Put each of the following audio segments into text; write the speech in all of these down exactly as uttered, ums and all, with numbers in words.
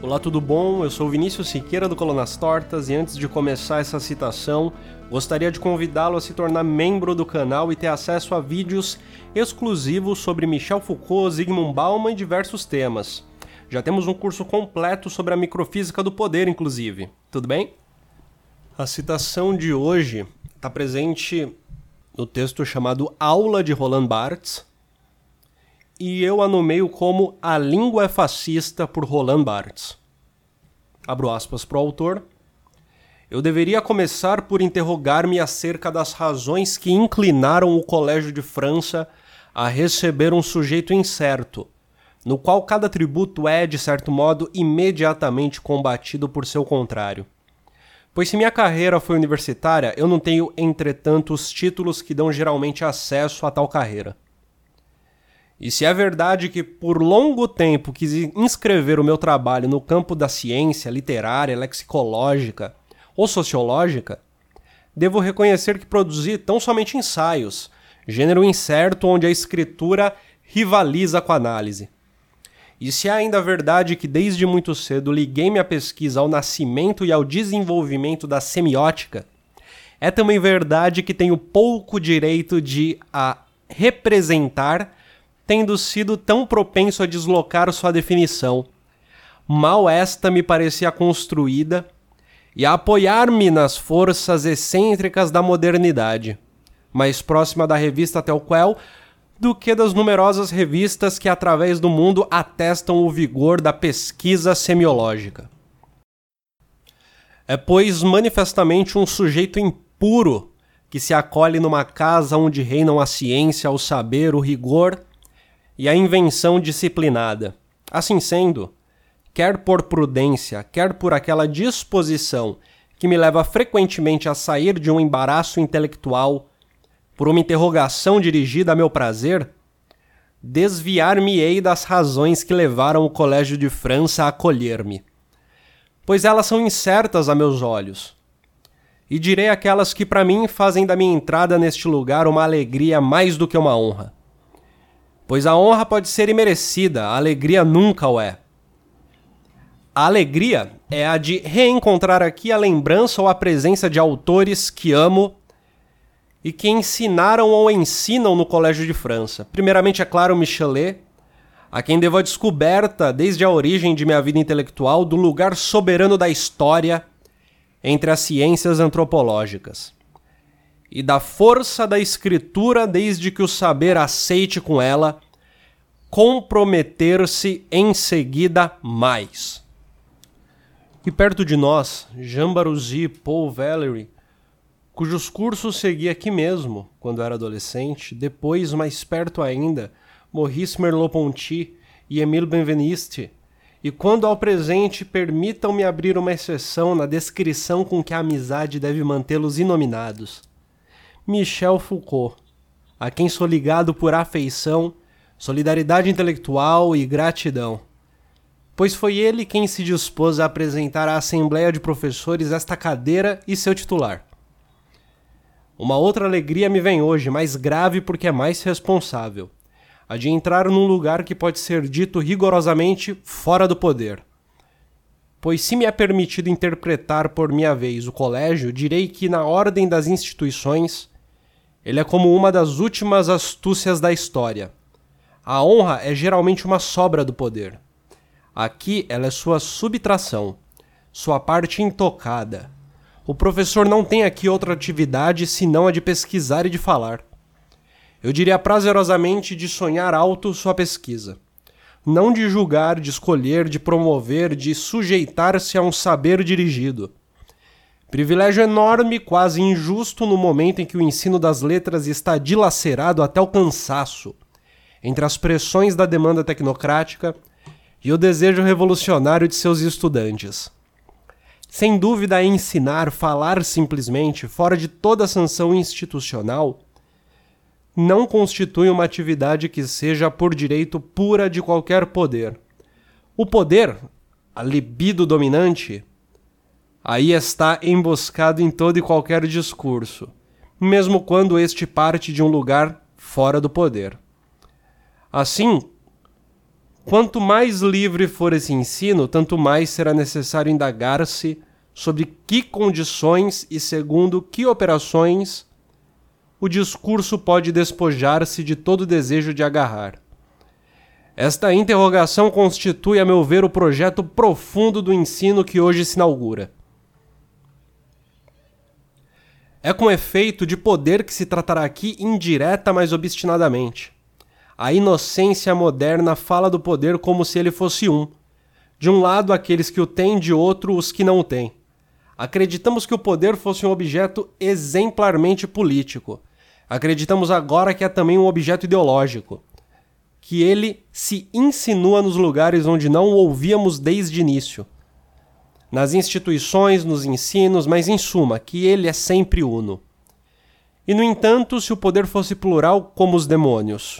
Olá, tudo bom? Eu sou o Vinícius Siqueira do Colunas Tortas e antes de começar essa citação, gostaria de convidá-lo a se tornar membro do canal e ter acesso a vídeos exclusivos sobre Michel Foucault, Zygmunt Bauman e diversos temas. Já temos um curso completo sobre a microfísica do poder, inclusive. Tudo bem? A citação de hoje está presente no texto chamado Aula de Roland Barthes, e eu a nomeio como A Língua é Fascista, por Roland Barthes. Abro aspas para o autor. Eu deveria começar por interrogar-me acerca das razões que inclinaram o Colégio de França a receber um sujeito incerto, no qual cada tributo é, de certo modo, imediatamente combatido por seu contrário. Pois se minha carreira foi universitária, eu não tenho, entretanto, os títulos que dão geralmente acesso a tal carreira. E se é verdade que por longo tempo quis inscrever o meu trabalho no campo da ciência literária, lexicológica ou sociológica, devo reconhecer que produzi tão somente ensaios, gênero incerto onde a escritura rivaliza com a análise. E se é ainda verdade que desde muito cedo liguei minha pesquisa ao nascimento e ao desenvolvimento da semiótica, é também verdade que tenho pouco direito de a representar, tendo sido tão propenso a deslocar sua definição. Mal esta me parecia construída, e a apoiar-me nas forças excêntricas da modernidade, mais próxima da revista Telquel do que das numerosas revistas que através do mundo atestam o vigor da pesquisa semiológica. É, pois, manifestamente um sujeito impuro que se acolhe numa casa onde reinam a ciência, o saber, o rigor e a invenção disciplinada. Assim sendo, quer por prudência, quer por aquela disposição que me leva frequentemente a sair de um embaraço intelectual por uma interrogação dirigida a meu prazer, desviar-me-ei das razões que levaram o Colégio de França a acolher-me, pois elas são incertas a meus olhos, e direi aquelas que para mim fazem da minha entrada neste lugar uma alegria mais do que uma honra. Pois a honra pode ser imerecida, a alegria nunca o é. A alegria é a de reencontrar aqui a lembrança ou a presença de autores que amo e que ensinaram ou ensinam no Colégio de França. Primeiramente, é claro, Michelet, a quem devo a descoberta, desde a origem de minha vida intelectual, do lugar soberano da história entre as ciências antropológicas, e da força da escritura desde que o saber aceite com ela comprometer-se em seguida mais. E perto de nós, Jean Baruzzi, Paul Valéry, cujos cursos segui aqui mesmo quando era adolescente, depois, mais perto ainda, Maurice Merleau-Ponty e Émile Benveniste, e quando ao presente permitam-me abrir uma exceção na descrição com que a amizade deve mantê-los inominados. Michel Foucault, a quem sou ligado por afeição, solidariedade intelectual e gratidão, pois foi ele quem se dispôs a apresentar à Assembleia de Professores esta cadeira e seu titular. Uma outra alegria me vem hoje, mais grave porque é mais responsável, a de entrar num lugar que pode ser dito rigorosamente fora do poder. Pois se me é permitido interpretar por minha vez o colégio, direi que na ordem das instituições ele é como uma das últimas astúcias da história. A honra é geralmente uma sobra do poder. Aqui ela é sua subtração, sua parte intocada. O professor não tem aqui outra atividade senão a de pesquisar e de falar. Eu diria prazerosamente de sonhar alto sua pesquisa. Não de julgar, de escolher, de promover, de sujeitar-se a um saber dirigido. Privilégio enorme, quase injusto no momento em que o ensino das letras está dilacerado até o cansaço, entre as pressões da demanda tecnocrática e o desejo revolucionário de seus estudantes. Sem dúvida, ensinar, falar simplesmente, fora de toda sanção institucional, não constitui uma atividade que seja por direito pura de qualquer poder. O poder, a libido dominante, aí está emboscado em todo e qualquer discurso, mesmo quando este parte de um lugar fora do poder. Assim, Quanto mais livre for esse ensino, tanto mais será necessário indagar-se sobre que condições e segundo que operações o discurso pode despojar-se de todo desejo de agarrar. Esta interrogação constitui, a meu ver, o projeto profundo do ensino que hoje se inaugura. É com efeito de poder que se tratará aqui indireta, mas obstinadamente. A inocência moderna fala do poder como se ele fosse um. De um lado aqueles que o têm, de outro os que não o têm. Acreditamos que o poder fosse um objeto exemplarmente político. Acreditamos agora que é também um objeto ideológico. Que ele se insinua nos lugares onde não o ouvíamos desde o início. Nas instituições, nos ensinos, mas em suma, que ele é sempre uno. E, no entanto, se o poder fosse plural como os demônios?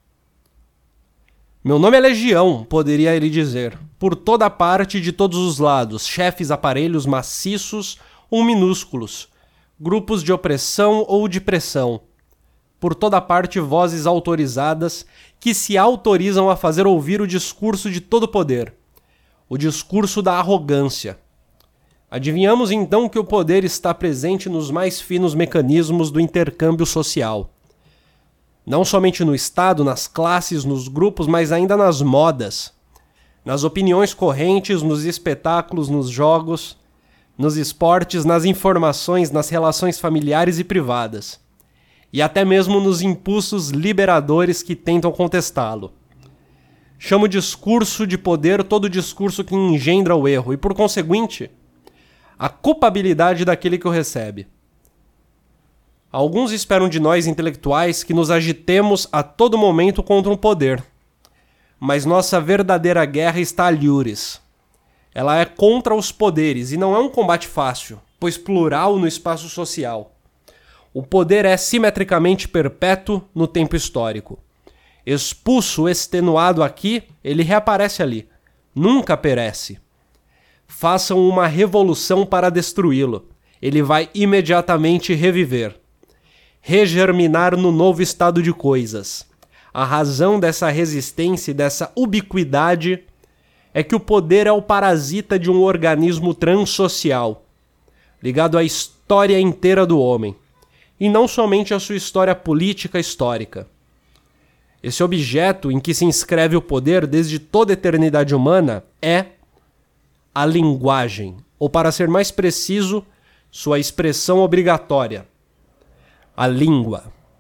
Meu nome é Legião, poderia ele dizer, por toda parte e de todos os lados, chefes aparelhos maciços ou minúsculos, grupos de opressão ou de pressão, por toda parte vozes autorizadas que se autorizam a fazer ouvir o discurso de todo poder, o discurso da arrogância. Adivinhamos então que o poder está presente nos mais finos mecanismos do intercâmbio social. Não somente no Estado, nas classes, nos grupos, mas ainda nas modas, nas opiniões correntes, nos espetáculos, nos jogos, nos esportes, nas informações, nas relações familiares e privadas, e até mesmo nos impulsos liberadores que tentam contestá-lo. Chamo discurso de poder todo discurso que engendra o erro e, por conseguinte, a culpabilidade daquele que o recebe. Alguns esperam de nós, intelectuais, que nos agitemos a todo momento contra um poder. Mas nossa verdadeira guerra está alhures. Ela é contra os poderes e não é um combate fácil, pois plural no espaço social. O poder é simetricamente perpétuo no tempo histórico. Expulso, extenuado aqui, ele reaparece ali. Nunca perece. Façam uma revolução para destruí-lo. Ele vai imediatamente reviver. Regerminar no novo estado de coisas. A razão dessa resistência e dessa ubiquidade é que o poder é o parasita de um organismo transsocial, ligado à história inteira do homem, e não somente à sua história política histórica. Esse objeto em que se inscreve o poder desde toda a eternidade humana é a linguagem, ou para ser mais preciso, sua expressão obrigatória, a língua.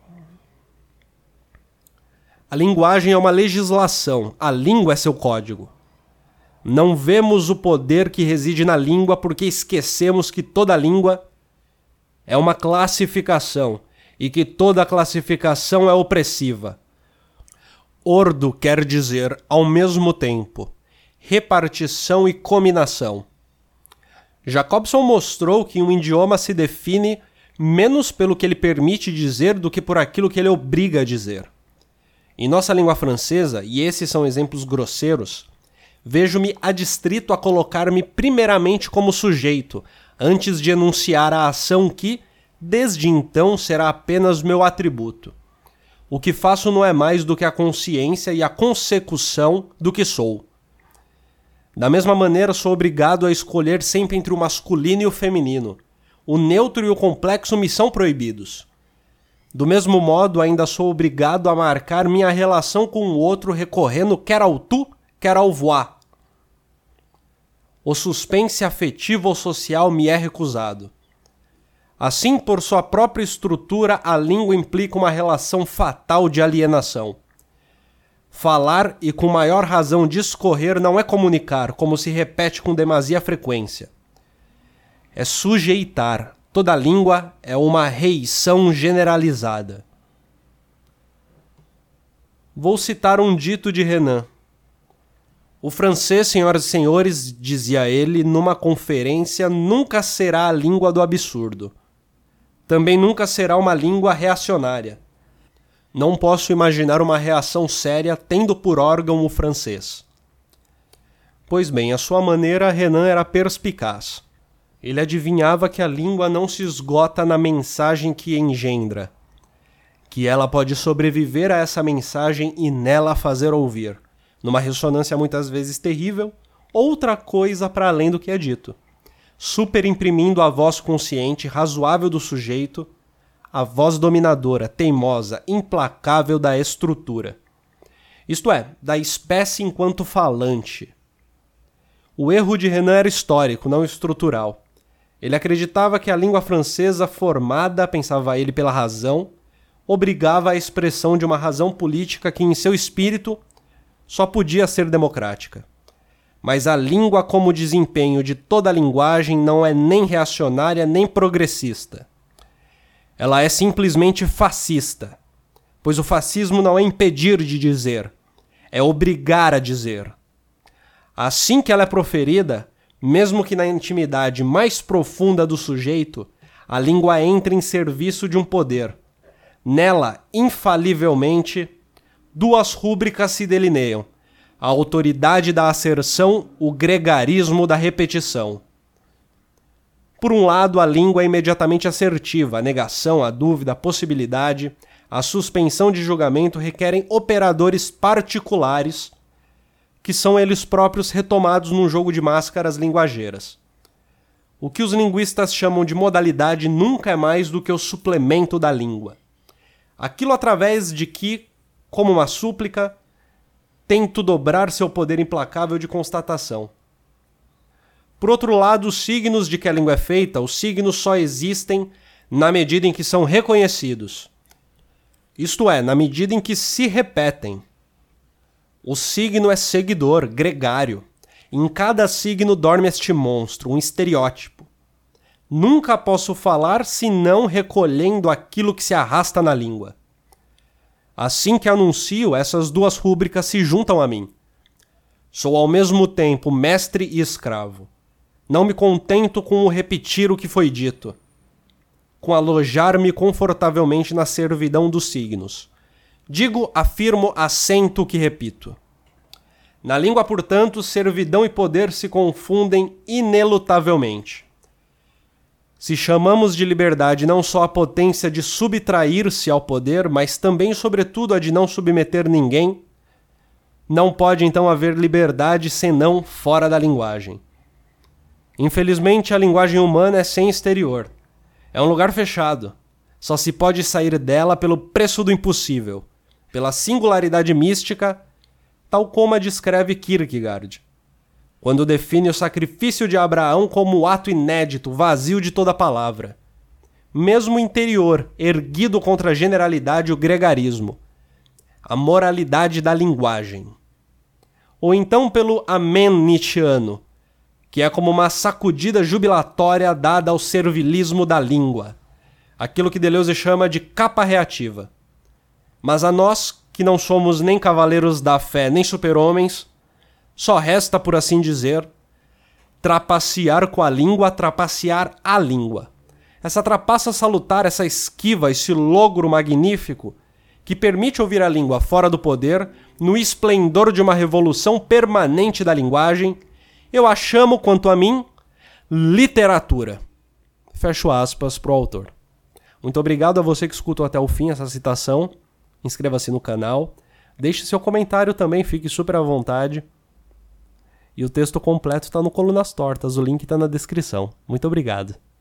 A linguagem é uma legislação, a língua é seu código. Não vemos o poder que reside na língua porque esquecemos que toda língua é uma classificação e que toda classificação é opressiva. Ordo quer dizer, ao mesmo tempo, repartição e cominação. Jacobson mostrou que um idioma se define menos pelo que ele permite dizer do que por aquilo que ele obriga a dizer. Em nossa língua francesa, e esses são exemplos grosseiros, vejo-me adstrito a colocar-me primeiramente como sujeito, antes de enunciar a ação que, desde então, será apenas meu atributo. O que faço não é mais do que a consciência e a consecução do que sou. Da mesma maneira, sou obrigado a escolher sempre entre o masculino e o feminino. O neutro e o complexo me são proibidos. Do mesmo modo, ainda sou obrigado a marcar minha relação com o outro recorrendo quer ao tu, quer ao voi. O suspense afetivo ou social me é recusado. Assim, por sua própria estrutura, a língua implica uma relação fatal de alienação. Falar e com maior razão discorrer não é comunicar, como se repete com demasia frequência. É sujeitar. Toda língua é uma reição generalizada. Vou citar um dito de Renan. O francês, senhoras e senhores, dizia ele numa conferência, nunca será a língua do absurdo. Também nunca será uma língua reacionária. Não posso imaginar uma reação séria tendo por órgão o francês. Pois bem, à sua maneira, Renan era perspicaz. Ele adivinhava que a língua não se esgota na mensagem que engendra, que ela pode sobreviver a essa mensagem e nela fazer ouvir, numa ressonância muitas vezes terrível, outra coisa para além do que é dito, superimprimindo a voz consciente, razoável do sujeito, a voz dominadora, teimosa, implacável da estrutura. Isto é, da espécie enquanto falante. O erro de Renan era histórico, não estrutural. Ele acreditava que a língua francesa formada, pensava ele, pela razão, obrigava à expressão de uma razão política que, em seu espírito, só podia ser democrática. Mas a língua como desempenho de toda a linguagem não é nem reacionária nem progressista. Ela é simplesmente fascista, pois o fascismo não é impedir de dizer, é obrigar a dizer. Assim que ela é proferida, mesmo que na intimidade mais profunda do sujeito, a língua entra em serviço de um poder. Nela, infalivelmente, duas rúbricas se delineiam: a autoridade da asserção, o gregarismo da repetição. Por um lado, a língua é imediatamente assertiva, a negação, a dúvida, a possibilidade, a suspensão de julgamento requerem operadores particulares, que são eles próprios retomados num jogo de máscaras linguageiras. O que os linguistas chamam de modalidade nunca é mais do que o suplemento da língua. Aquilo através de que, como uma súplica, tento dobrar seu poder implacável de constatação. Por outro lado, os signos de que a língua é feita, os signos só existem na medida em que são reconhecidos. Isto é, na medida em que se repetem. O signo é seguidor, gregário. Em cada signo dorme este monstro, um estereótipo. Nunca posso falar senão recolhendo aquilo que se arrasta na língua. Assim que anuncio, essas duas rúbricas se juntam a mim. Sou ao mesmo tempo mestre e escravo. Não me contento com o repetir o que foi dito, com alojar-me confortavelmente na servidão dos signos. Digo, afirmo, assento o que repito. Na língua, portanto, servidão e poder se confundem inelutavelmente. Se chamamos de liberdade não só a potência de subtrair-se ao poder, mas também, sobretudo, a de não submeter ninguém, não pode então haver liberdade senão fora da linguagem. Infelizmente, a linguagem humana é sem exterior. É um lugar fechado. Só se pode sair dela pelo preço do impossível, pela singularidade mística, tal como a descreve Kierkegaard, quando define o sacrifício de Abraão como ato inédito, vazio de toda palavra. Mesmo interior, erguido contra a generalidade e o gregarismo. A moralidade da linguagem. Ou então pelo amém nietzscheano, que é como uma sacudida jubilatória dada ao servilismo da língua, aquilo que Deleuze chama de capa reativa. Mas a nós, que não somos nem cavaleiros da fé, nem super-homens, só resta, por assim dizer, trapacear com a língua, trapacear a língua. Essa trapaça salutar, essa esquiva, esse logro magnífico, que permite ouvir a língua fora do poder, no esplendor de uma revolução permanente da linguagem, eu a chamo, quanto a mim, literatura. Fecho aspas para o autor. Muito obrigado a você que escutou até o fim essa citação. Inscreva-se no canal. Deixe seu comentário também, fique super à vontade. E o texto completo está no Colunas Tortas, o link está na descrição. Muito obrigado.